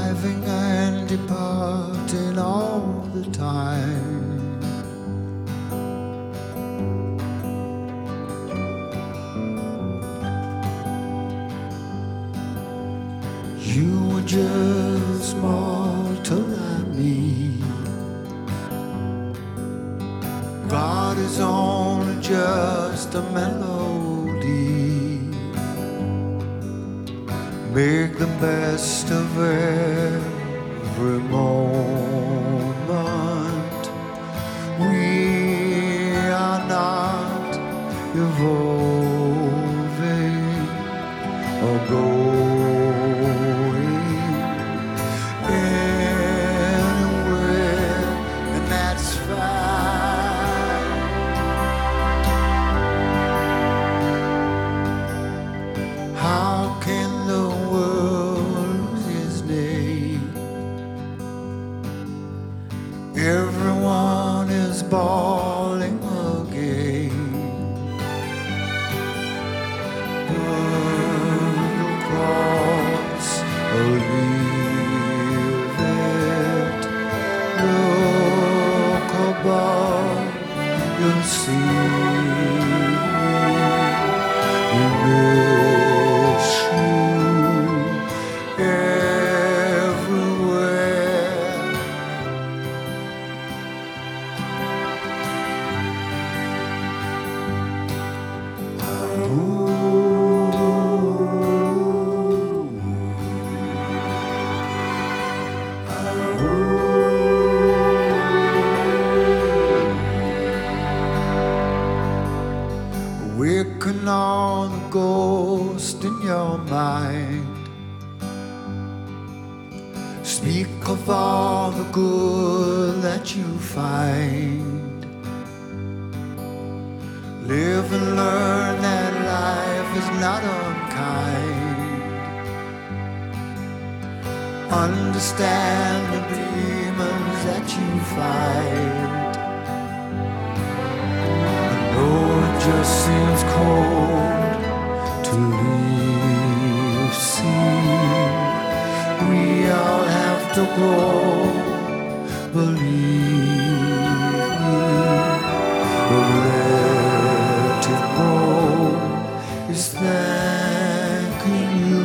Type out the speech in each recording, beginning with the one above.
arriving and departing all the time. You were just mortal like me. God is only just a melody. Make the best of every moment. We are not evolving or going anywhere, and that's fine. How can the world lose his name? Everyone is bawling again. Burn across or leave it. Look above, you'll see. We miss you everywhere. Waking on the ghost in your mind. Speak of all the good that you find. Live and learn that life is not unkind. Understand the demons that you fight. Oh, it just seems cold to leave. See, we all have to go. Believe me, but let it go is thanking you.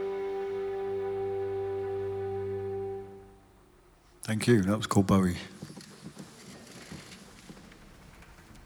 Thank you. That was called Bowie.